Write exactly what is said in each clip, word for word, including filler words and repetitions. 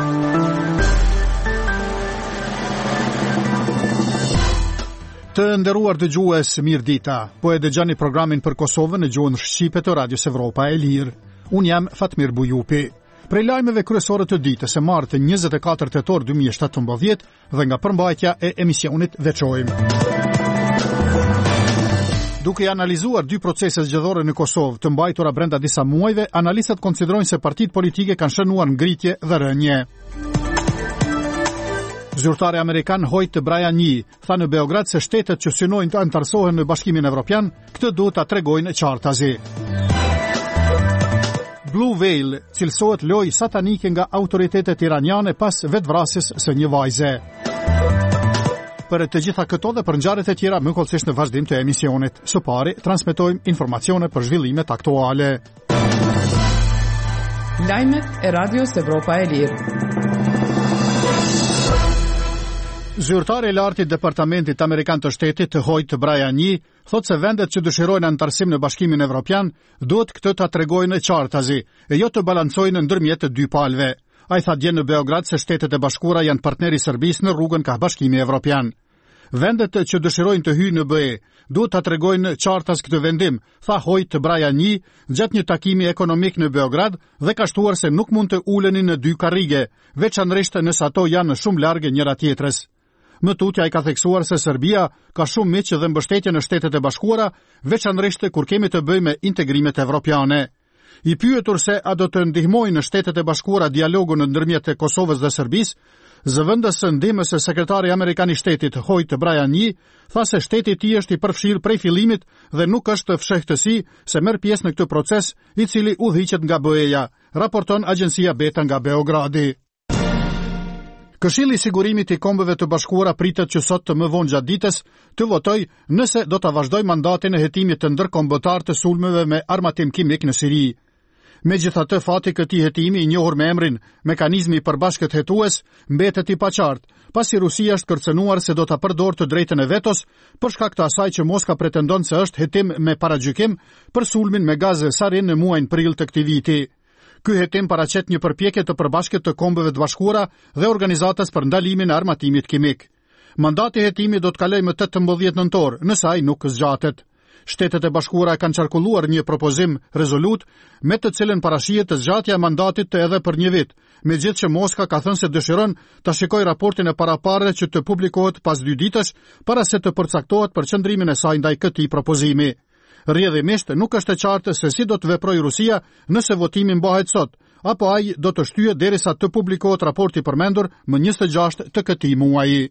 Të nderuar dëgjues, mirë dita. Po e dëgjoni programin për Kosovën në gjuhën shqipe të Radios Evropa e Lirë. Unë jam Fatmir Bujupi. Prej lajmeve kryesore të ditës së martë njëzet e katër tetor dy mijë e shtatëmbëdhjetë dhe nga përmbajtja e emisionit veçojmë. Duke analizuar dy procese zgjedhore në Kosovë të mbajtura brenda disa muajve, analistët konsiderojnë se partitë politike kanë shënuar ngritje dhe rënje. Zyrtari amerikan Hoyt Bryanyi tha në Beograd se shtetet që synojnë të antarësohen në Bashkimin Evropian, këtë duhet ta tregojnë qartazi. Blue Whale cilësohet lojë satanike nga autoritetet iraniane pas vetvrasjes së një vajze. Për të gjitha këto dhe për ngjarjet e tjera më kollësisht në vazhdim të emisionit. Së pari transmetojmë informacione për zhvillimet aktuale. Lajmet e Radios Evropa e Lirë. Zyrtari i lartë i Departamentit Amerikan të Shtetit, Hoyt Bryanyi, thotë se vendet që dëshirojnë antarësim në Bashkimin Evropian duhet këtë ta tregojnë qartazi e jo të balancojnë ndërmjet të dy palëve. Ai tha dje në Beograd se Shtetet e Bashkuara janë partneri i Serbisë në rrugën ka Bashkimi Evropian. Vendet që dëshirojnë të hyjnë në B E duhet ta tregojnë qartas këtë vendim, tha Hoyt Bryanyi gjatë një takimi ekonomik në Beograd dhe ka shtuar se nuk mund të uleni në dy karrige, veçanërisht nëse ato janë shumë large njëra tjetrës. Më tutje ai ka theksuar se Serbia ka shumë miq dhe mbështetje në Shtetet e Bashkuara, veçanërisht kur kemi të bëjmë me integrimet evropiane. I pyetur se a do të ndihmojnë në Shtetet e Bashkuara dialogun ndërmjet Kosovës dhe Serbisë, zëvendës së ndihmës së sekretari amerikan i shtetit Hoyt Bryanyi tha se shteti i tij është i përfshirë prej fillimit dhe nuk është fshehtësi se merr pjesë në këtë proces, i cili udhëhiqet nga B E-ja, raporton agjencia Beta nga Beogradi. Këshilli i Sigurimit i Kombeve të Bashkuara pritet që sot të më vonë gjatë ditës të votojë nëse do ta vazhdojë mandatin e hetimit të ndërkombëtar të sulmeve me armatim kimik në Siri. Megjithatë, fati i këtij hetimi, i njohur me emrin Mekanizmi i Përbashkët Hetues, mbetet i paqartë, pasi Rusia është kërcënuar se do ta përdorë të drejtën e vetos për shkak të asaj që Moska pretendon se është hetim me paragjykim për sulmin me gaz sarin në muajin prill të këtij viti. Ky hetim paraqet një përpjekje të përbashkët të Kombeve të Bashkuara dhe organizatës për ndalimin e armatimit kimik. Mandati i hetimit do të kalojë më tetëmbëdhjetë nëntor, nëse ai nuk zgjatet. Shtetet e Bashkuara kanë qarkulluar një propozim rezolut me të cilën parashihet të zgjatja e mandatit të edhe për një vit, megjithëse Moska ka thënë se dëshiron ta shikojë raportin e paraparë që të publikohet pas dy ditësh para se të përcaktohet përqendrimin e saj ndaj këtij propozimi. Rrjedhimisht nuk është e qartë se si do të veprojë Rusia nëse votimi mbahet sot, apo ai do të shtyhet derisa të publikohet raporti përmendur më njëzet e gjashtë të këtij muaji.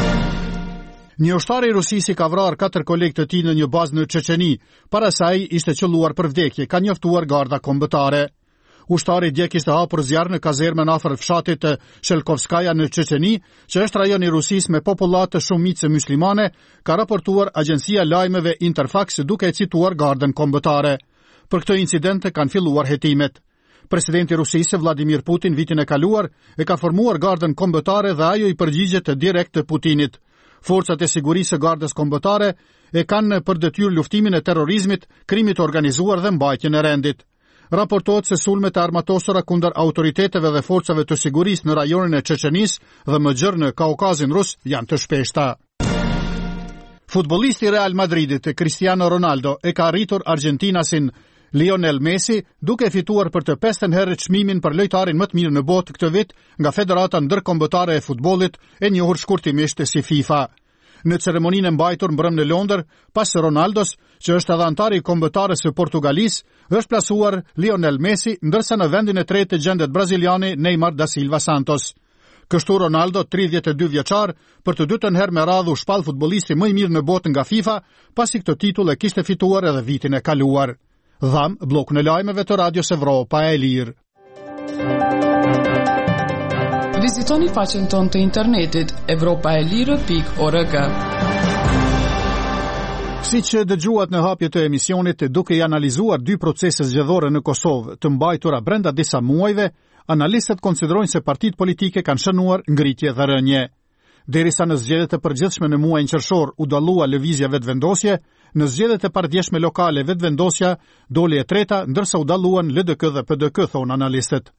Një ushtar i Rusisë ka vrarë katër kolegë të tij në një bazë në Çeçeni, para se ai ishte qelluar për vdekje, ka njoftuar garda kombëtare. Ushtari dje kishte hapur zjarr në kazermën afër fshatit të Shelkovskaja në Çeçeni, që është rajon i Rusisë me popullatë shumicë muslimane, ka raportuar agjencia lajmeve Interfax duke cituar gardën kombëtare. Për këtë incident kanë filluar hetimet. Presidenti i Rusisë Vladimir Putin vitin e kaluar e ka formuar gardën kombëtare dhe ajo i përgjigjet direkt të Putinit. Forcat e sigurisë së gardës kombëtare e kanë për detyrë luftimin e terrorizmit, krimit të organizuar dhe mbajtjen e rendit. Raportohet se sulmet e armatosura kundër autoriteteve dhe forcave të sigurisë në rajonin e Çeçenisë dhe më gjerë në Kaukazin rus janë të shpeshta. Futbollisti i Real Madridit, Cristiano Ronaldo, e ka arritur argjentinasin Lionel Messi duke fituar për të pesën herë çmimin për lojtarin më të mirë në botë këtë vit nga Federata Ndërkombëtare e Futbollit, e njohur shkurtimisht si FIFA. Në ceremoninë e mbajtur mbrëm në Londër, pas Ronaldos, që është edhe antar i kombëtarës së Portugalisë, është plasuar Lionel Messi, ndërsa në vendin e tretë gjendet braziliani Neymar da Silva Santos. Kështu Ronaldo, tridhjetë e dy vjeçar, për të dytën herë me radhë u shpall futbollisti më i mirë në botë nga FIFA, pasi këtë titull e kishte fituar edhe vitin e kaluar. Dham, blokun e lajmeve të Radios Evropa e Lirë. Vizitoni faqen tonë të internetit evropaelire pikë org. Si që dëgjuat në hapje të emisionit, duke i analizuar dy procese zgjedhore në Kosovë të mbajtura brenda disa muajve, analistët konsiderojnë se partitë politike kanë shënuar ngritje dhe rënje. Derisa në zgjedhjet e përgjithshme në muajin qershor u dallua lëvizja vetvendosje, në zgjedhjet e pardjeshme lokale vetvendosja doli e treta, ndërsa u dalluan L D K dhe P D K, thon analistët.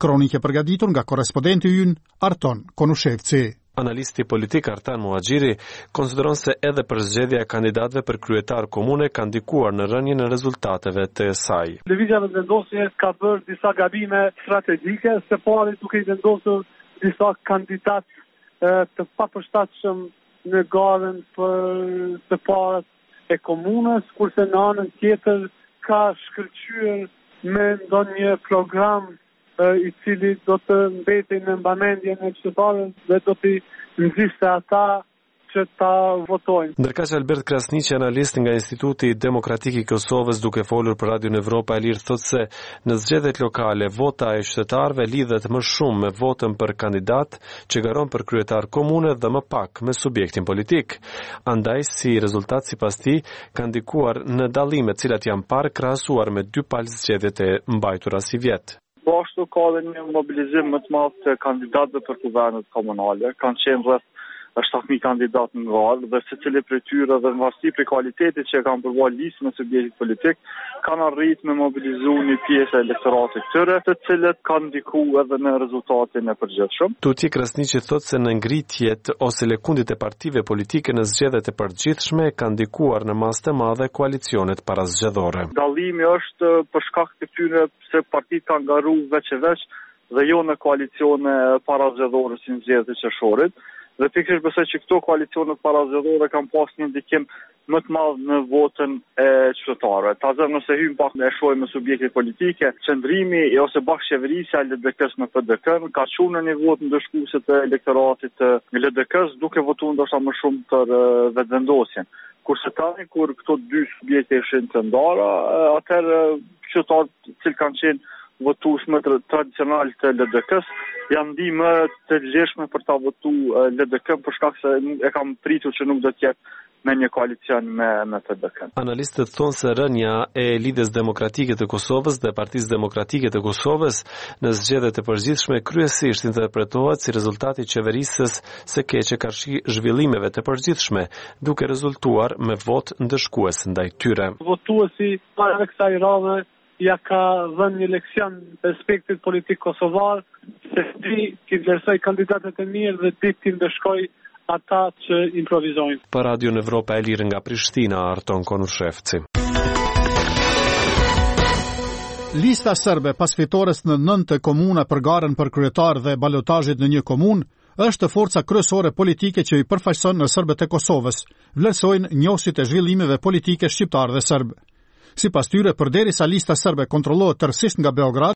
Kronike përgatitur nga korrespondenti ynë Arton Konushevci. Analisti politik Artan Muhaxhiri konsideron se edhe për zgjedhja e kandidatëve për kryetar komune ka ndikuar në rënien e rezultateve të saj. Lëvizja e vendosjes ka bërë disa gabime strategjike, së pari duke i vendosur disa kandidatë të papërshtatshëm në garën për të parët e komunës, kurse në anën tjetër ka shkëlqyer me ndonjë program i cili do të mbeti në mbamendjen e qytetarëve dhe do t'i nxjiste ata që ta votojnë. Ndërkaq Albert Krasniqi, analist nga Instituti Demokratik i Kosovës, duke folur për Radion Evropa e Lirë, thotë se në zgjedhjet lokale vota e qytetarëve lidhet më shumë me votën për kandidat që garon për kryetar komune dhe më pak me subjektin politik. Andaj, si rezultat sipas tij, ka ndikuar në dallimet të cilat janë parë krahasuar me dy palë zgjedhjet e mbajtura si vjet. Po ashtu ka dhe një mobilizim më të madh të kandidatëve për kuvernet komunale. Kanë qenë rreth shtatë mijë kandidatë në garë dhe secili prej tyre dhe në varësi prej kualitetit që kanë përvojë listën e subjektit politik, kanë arritur me mobilizu një pjesë e elektoratit tyre, të cilët kanë ndikuar edhe në rezultatin e përgjithshëm. Tuti Krasniqi thotë se në ngritjet ose lëkundjet e partive politike në zgjedhjet e përgjithshme kanë ndikuar në masë të madhe koalicionet parazgjedhore. Dallimi është për shkak të këtyre se partitë kanë garuar veç e veç dhe jo në koalicione parazgjedhore si në zgjedhjet e qershorit. Dhe pikërisht besoj që këto koalicione parazgjedhore kanë pas një ndikim më të madh në votën e qytetarëve. Tazë nëse hym pak në shohim me subjekte politike, qëndrimi ose bashkëqeverisja e L D K-s në P D K ka qenë në një votë ndëshkuese të elektoratit të L D K-s, duke votuar ndoshta më shumë për vetëvendosjen. Kurse tani kur këto dy subjekte ishin të ndara, atëherë qytetarët që kanë qenë votues më tradicional të L D K-s janë ndi më të vlefshme për ta votuar L D K për shkak se e kam pritur që nuk do të jetë me një koalicion me me P D K. Analistët thonë se rënja e Lidhjes Demokratike të Kosovës dhe Partisë Demokratike të Kosovës në zgjedhjet e përgjithshme kryesisht interpretohet si rezultati i qeverisës së keqe karshi zhvillimeve të përgjithshme, duke rezultuar me votë ndëshkues ndaj tyre. Votuesi para kësaj rave ja ka dhënë një leksion respektit politik kosovar, se di që vlerësoj kandidatët e mirë dhe di të ndëshkoj ata që improvizojnë. Për Radion Evropa e Lirë nga Prishtina, Arton Konushevci. Lista serbe pas fitores në nëntë komuna për garën për kryetar dhe balotazhit në një komunë është forca kryesore politike që i përfaqëson në serbët e Kosovës, vlerësojnë njohësit e zhvillimeve politike shqiptar dhe serb. Sipas tyre, përderisa lista serbe kontrollohet tërësisht nga Beograd,